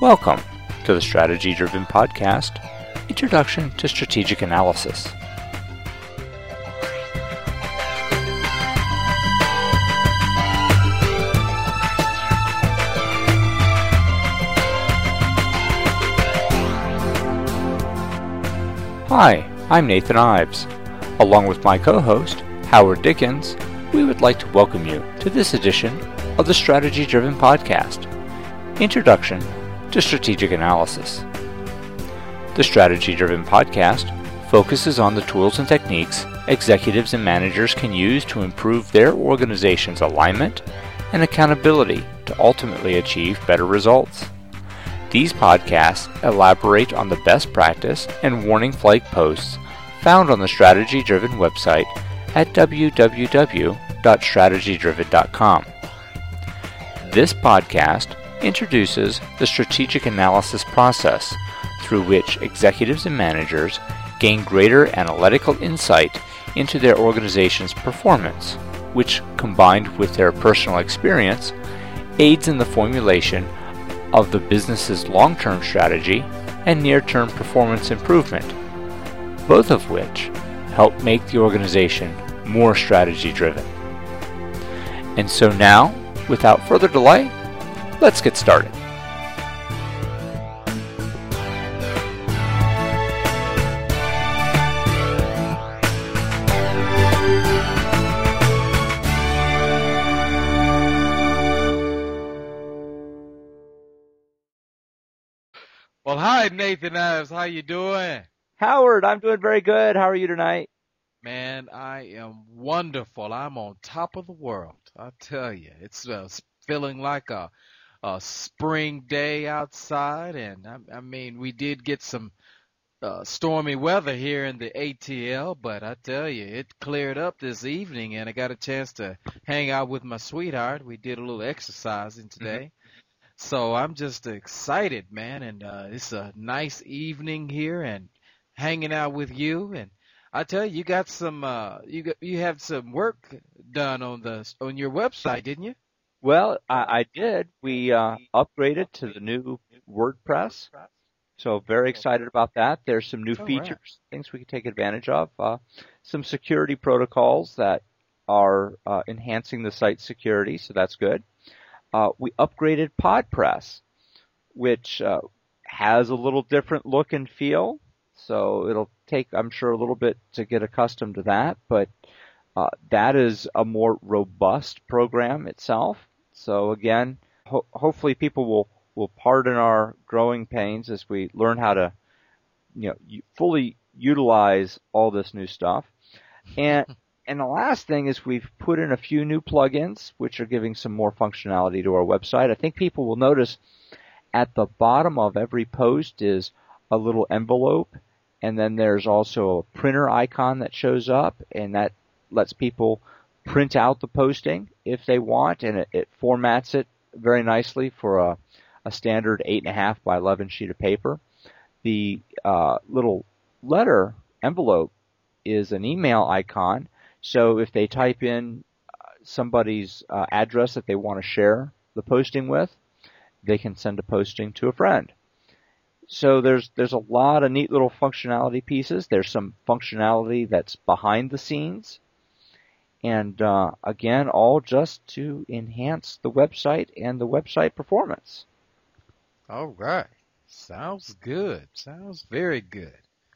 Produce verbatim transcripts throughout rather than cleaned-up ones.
Welcome to the Strategy Driven Podcast, Introduction to Strategic Analysis. Hi, I'm Nathan Ives. Along with my co-host, Howard Dickens, we would like to welcome you to this edition of the Strategy Driven Podcast, Introduction to Strategic Analysis. The Strategy Driven Podcast focuses on the tools and techniques executives and managers can use to improve their organization's alignment and accountability to ultimately achieve better results. These podcasts elaborate on the best practice and warning flag posts found on the Strategy Driven website at w w w dot strategy driven dot com. This podcast introduces the strategic analysis process through which executives and managers gain greater analytical insight into their organization's performance, which, combined with their personal experience, aids in the formulation of the business's long-term strategy and near-term performance improvement, both of which help make the organization more strategy-driven. And so now, without further delay, let's get started. Well, hi, Nathan Ives. How you doing? Howard, I'm doing very good. How are you tonight? Man, I am wonderful. I'm on top of the world. I tell you, it's uh, feeling like a, a spring day outside, and I, I mean, we did get some uh, stormy weather here in the A T L, but I tell you, it cleared up this evening, and I got a chance to hang out with my sweetheart. We did a little exercising today. So I'm just excited, man, and uh, it's a nice evening here and hanging out with you. And I tell you, you got some, uh, you got, you have some work done on the on your website, didn't you? Well, I, I did. We uh, upgraded to the new WordPress, so very excited about that. There's some new All features, right. things we can take advantage of, uh, some security protocols that are uh, enhancing the site security, so that's good. Uh, we upgraded PodPress, which uh, has a little different look and feel, so it'll take, I'm sure, a little bit to get accustomed to that, but uh, that is a more robust program itself. So again, ho- hopefully people will, will pardon our growing pains as we learn how to, you know, u- fully utilize all this new stuff. And And the last thing is we've put in a few new plugins, which are giving some more functionality to our website. I think people will notice at the bottom of every post is a little envelope, and then there's also a printer icon that shows up, and that lets people print out the posting if they want, and it, it formats it very nicely for a, a standard eight point five by eleven sheet of paper. The uh, little letter envelope is an email icon. So if they type in somebody's uh, address that they want to share the posting with, they can send a posting to a friend. So there's there's a lot of neat little functionality pieces. There's some functionality that's behind the scenes. And uh, again, all just to enhance the website and the website performance. All right. Sounds good. Sounds very good.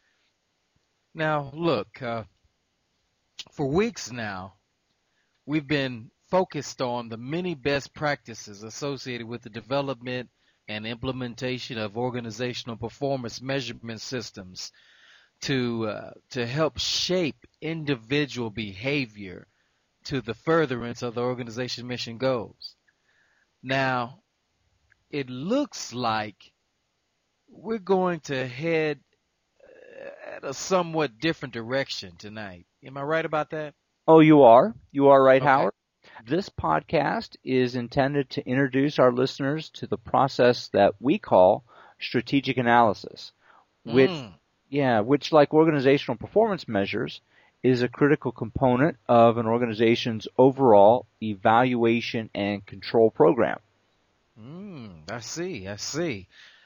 Now, look, uh, for weeks now, we've been focused on the many best practices associated with the development and implementation of organizational performance measurement systems to uh, to help shape individual behavior to the furtherance of the organization's mission goals. Now, it looks like we're going to head at a somewhat different direction tonight. Am I right about that? Oh, you are. You are right, Okay. Howard. This podcast is intended to introduce our listeners to the process that we call strategic analysis, which, Mm. yeah, which, like organizational performance measures, is a critical component of an organization's overall evaluation and control program. Mm, I see, I see.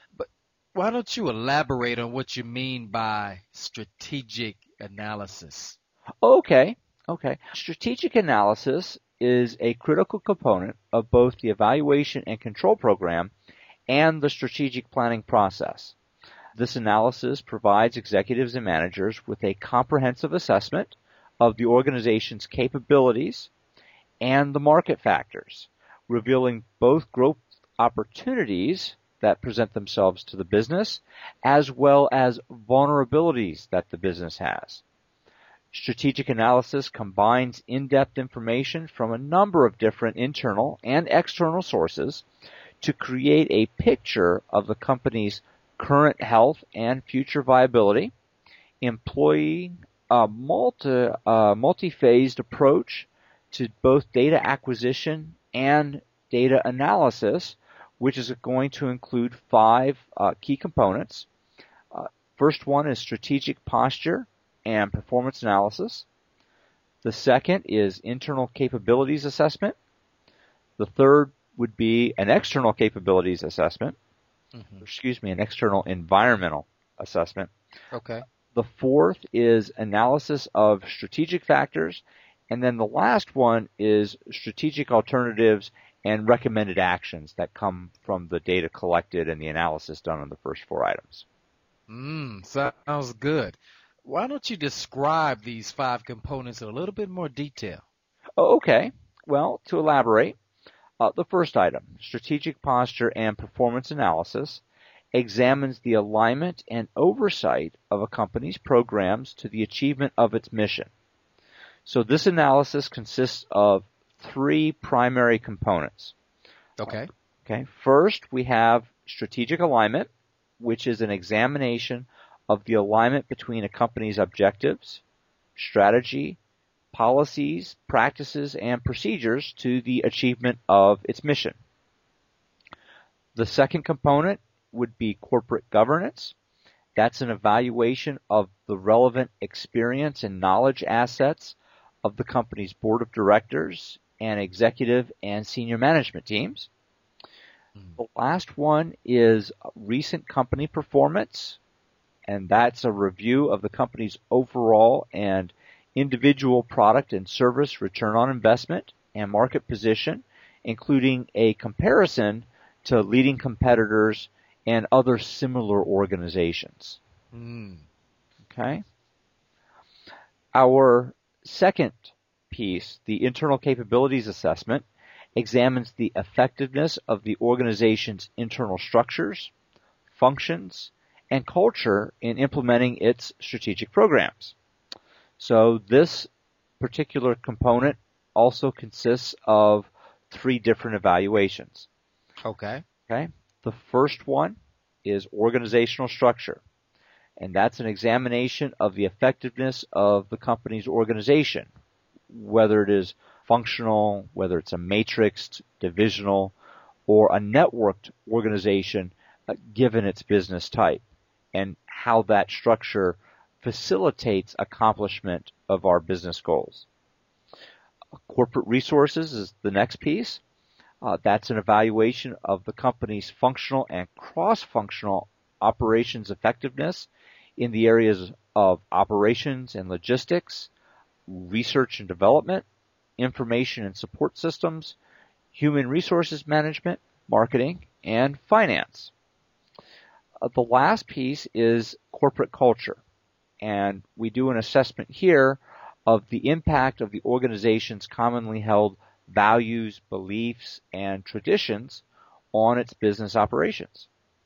Why don't you elaborate on what you mean by strategic analysis? Okay, okay. Strategic analysis is a critical component of both the evaluation and control program and the strategic planning process. This analysis provides executives and managers with a comprehensive assessment of the organization's capabilities and the market factors, revealing both growth opportunities that present themselves to the business as well as vulnerabilities that the business has. Strategic analysis combines in-depth information from a number of different internal and external sources to create a picture of the company's current health and future viability, employing a multi, uh, multi-phased approach to both data acquisition and data analysis, which is going to include five uh, key components. Uh, first one is strategic posture and performance analysis. The second is internal capabilities assessment. The third would be an external capabilities assessment. Mm-hmm. Excuse me, an external environmental assessment. Okay. The fourth is analysis of strategic factors. And then the last one is strategic alternatives and recommended actions that come from the data collected and the analysis done on the first four items. Mm, sounds good. Why don't you describe these five components in a little bit more detail? Oh, okay. Well, to elaborate, uh, the first item, strategic posture and performance analysis, examines the alignment and oversight of a company's programs to the achievement of its mission. So this analysis consists of three primary components. Okay. Okay. First, we have strategic alignment, which is an examination of the alignment between a company's objectives, strategy, policies, practices, and procedures to the achievement of its mission. The second component would be corporate governance. That's an evaluation of the relevant experience and knowledge assets of the company's board of directors and executive and senior management teams. Mm. The last one is recent company performance, and that's a review of the company's overall and individual product and service return on investment and market position, including a comparison to leading competitors and other similar organizations. Mm. Okay. Our second piece, the internal capabilities assessment, examines the effectiveness of the organization's internal structures, functions, and culture in implementing its strategic programs. So this particular component also consists of three different evaluations. Okay. Okay. The first one is organizational structure, and that's an examination of the effectiveness of the company's organization, whether it is functional, whether it's a matrixed, divisional, or a networked organization uh, given its business type, and how that structure facilitates accomplishment of our business goals. Corporate resources is the next piece. Uh, that's an evaluation of the company's functional and cross-functional operations effectiveness in the areas of operations and logistics, research and development, information and support systems, human resources management, marketing, and finance. Uh, the last piece is corporate culture, and we do an assessment here of the impact of the organization's commonly held values, beliefs, and traditions on its business operations.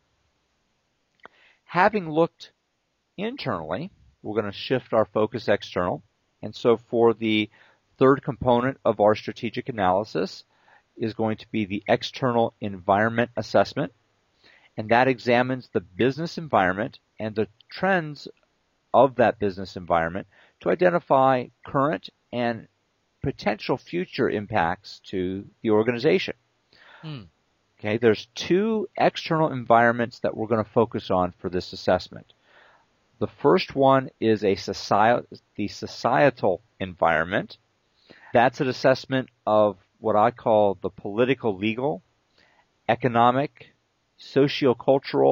Having looked internally, we're going to shift our focus external. And so for the third component of our strategic analysis is going to be the external environment assessment. And that examines the business environment and the trends of that business environment to identify current and potential future impacts to the organization. Hmm. Okay, there's two external environments that we're going to focus on for this assessment. The first one is a society, the societal environment. That's an assessment of what I call the political, legal, economic, sociocultural,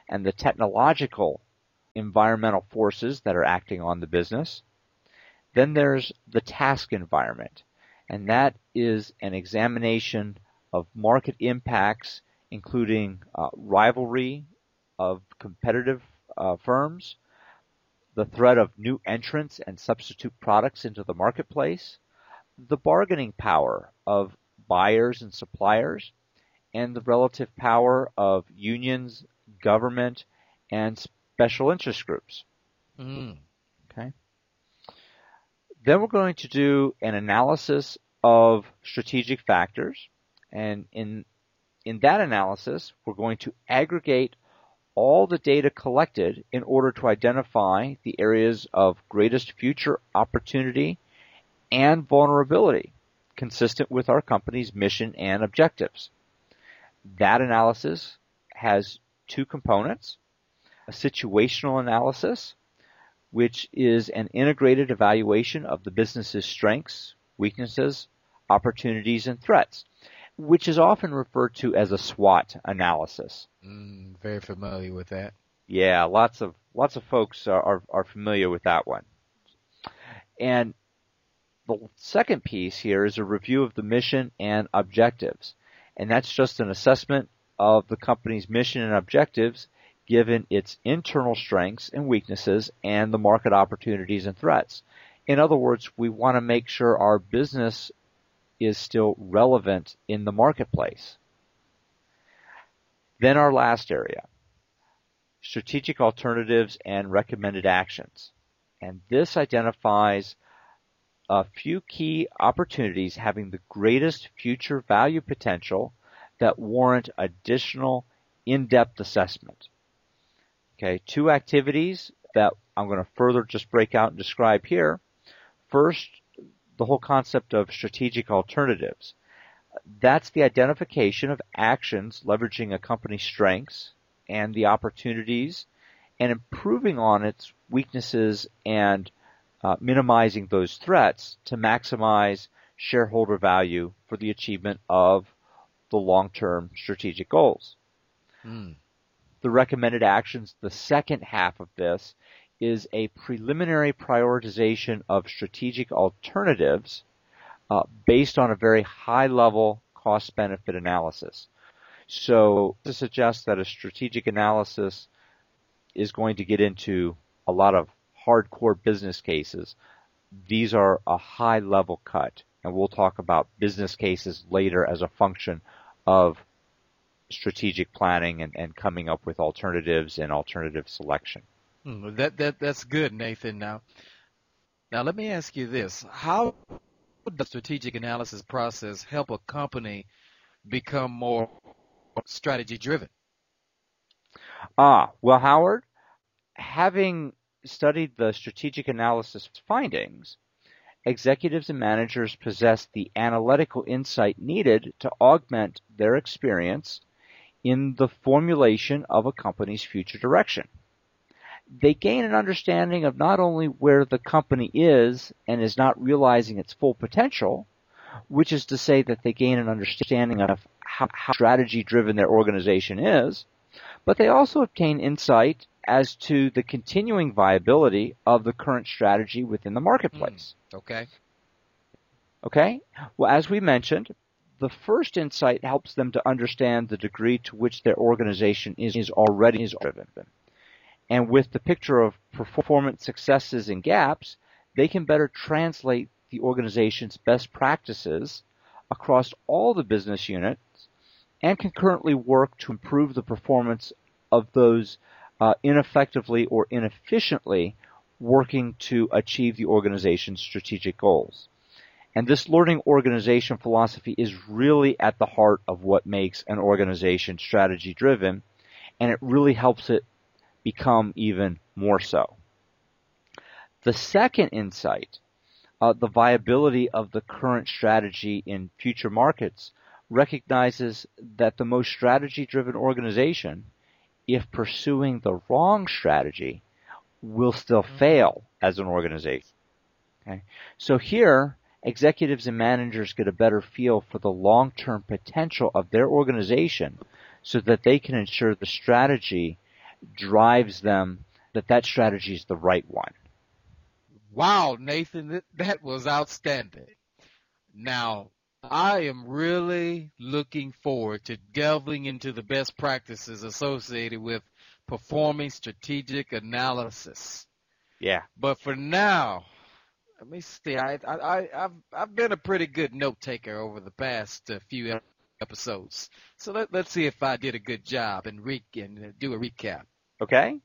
and the technological environmental forces that are acting on the business. Then there's the task environment, and that is an examination of market impacts, including uh, rivalry of competitive uh, firms, the threat of new entrants and substitute products into the marketplace, the bargaining power of buyers and suppliers, and the relative power of unions, government, and special interest groups. Mm. Okay. Then we're going to do an analysis of strategic factors, and in in that analysis, we're going to aggregate all the data collected in order to identify the areas of greatest future opportunity and vulnerability consistent with our company's mission and objectives. That analysis has two components: a situational analysis, which is an integrated evaluation of the business's strengths, weaknesses, opportunities, and threats, which is often referred to as a SWOT analysis. Mm, very familiar with that. Yeah, lots of lots of folks are, are, are familiar with that one. And the second piece here is a review of the mission and objectives, and that's just an assessment of the company's mission and objectives given its internal strengths and weaknesses and the market opportunities and threats. In other words, we want to make sure our business is still relevant in the marketplace. Then our last area, strategic alternatives and recommended actions. And this identifies a few key opportunities having the greatest future value potential that warrant additional in-depth assessment. Okay, two activities that I'm going to further just break out and describe here. First, the whole concept of strategic alternatives. That's the identification of actions leveraging a company's strengths and the opportunities and improving on its weaknesses and uh, minimizing those threats to maximize shareholder value for the achievement of the long-term strategic goals. Mm. The recommended actions, the second half of this, is a preliminary prioritization of strategic alternatives uh, based on a very high-level cost-benefit analysis. So to suggest that a strategic analysis is going to get into a lot of hardcore business cases, these are a high-level cut, and we'll talk about business cases later as a function of strategic planning and, and coming up with alternatives and alternative selection. Mm, that that that's good, Nathan. Now, now let me ask you this: how does the strategic analysis process help a company become more strategy driven? Ah, well, Howard, having studied the strategic analysis findings, executives and managers possess the analytical insight needed to augment their experience in the formulation of a company's future direction. They gain an understanding of not only where the company is and is not realizing its full potential, which is to say that they gain an understanding of how, how strategy-driven their organization is, but they also obtain insight as to the continuing viability of the current strategy within the marketplace. Mm, okay. Okay? Well, as we mentioned, the first insight helps them to understand the degree to which their organization is, is already is driven. And with the picture of performance successes and gaps, they can better translate the organization's best practices across all the business units and concurrently work to improve the performance of those uh, ineffectively or inefficiently working to achieve the organization's strategic goals. And this learning organization philosophy is really at the heart of what makes an organization strategy driven, and it really helps it become even more so. The second insight, uh, the viability of the current strategy in future markets, recognizes that the most strategy-driven organization, if pursuing the wrong strategy, will still fail as an organization. Okay? So here, executives and managers get a better feel for the long-term potential of their organization so that they can ensure the strategy drives them that that strategy is the right one. Wow, Nathan, that, that was outstanding. Now, I am really looking forward to delving into the best practices associated with performing strategic analysis. Yeah. But for now, let me see. I, I, I, I've, I've been a pretty good note taker over the past uh, few episodes. So let, let's see if I did a good job and, re- and uh, do a recap. Okay.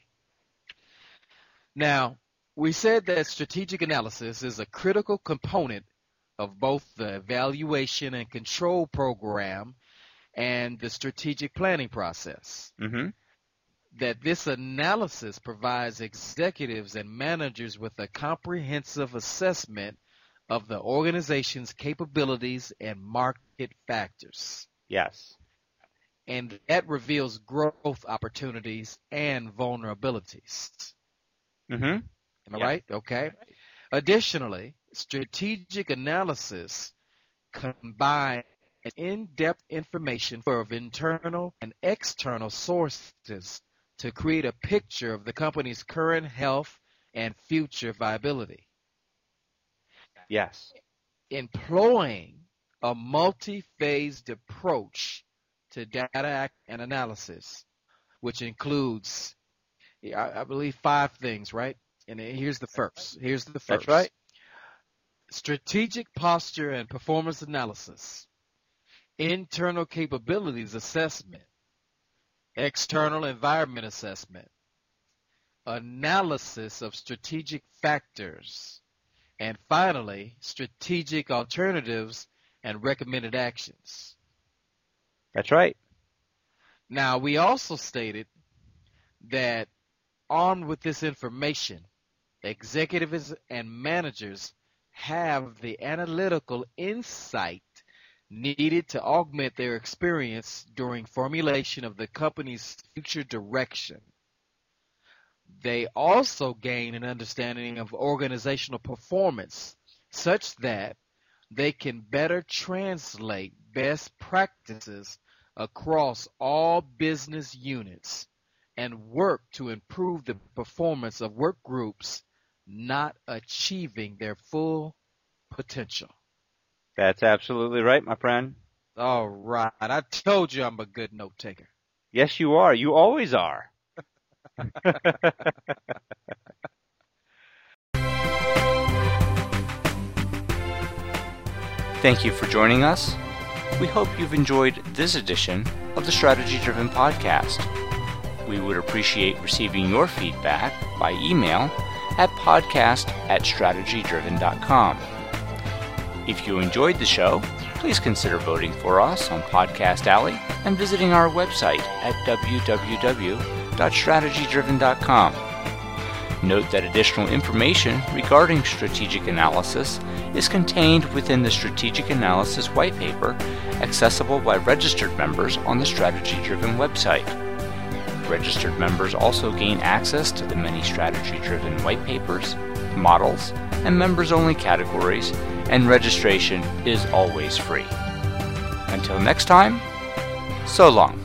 Now, we said that strategic analysis is a critical component of both the evaluation and control program and the strategic planning process. Mm-hmm. That this analysis provides executives and managers with a comprehensive assessment of the organization's capabilities and market factors. Yes. And that reveals growth opportunities and vulnerabilities. Mm-hmm. Am I Yeah. right? Okay. Additionally, strategic analysis combines in-depth information of internal and external sources to create a picture of the company's current health and future viability. Yes. Employing a multi-phased approach to data and analysis, which includes, I, I believe, five things, right? And here's the first. Here's the first. That's right. Strategic posture and performance analysis, internal capabilities assessment, external environment assessment, analysis of strategic factors, and finally, strategic alternatives and recommended actions. That's right. Now, we also stated that armed with this information, executives and managers have the analytical insight needed to augment their experience during formulation of the company's future direction. They also gain an understanding of organizational performance such that they can better translate best practices across all business units and work to improve the performance of work groups not achieving their full potential. That's absolutely right, my friend. All right. I told you I'm a good note taker. Yes, you are. You always are. Thank you for joining us. We hope you've enjoyed this edition of the Strategy Driven Podcast. We would appreciate receiving your feedback by email at podcast at strategy driven dot com. If you enjoyed the show, please consider voting for us on Podcast Alley and visiting our website at w w w dot strategy driven dot com. Note that additional information regarding strategic analysis is contained within the Strategic Analysis White Paper, accessible by registered members on the Strategy Driven website. Registered members also gain access to the many strategy-driven white papers, models, and members-only categories, and registration is always free. Until next time, so long.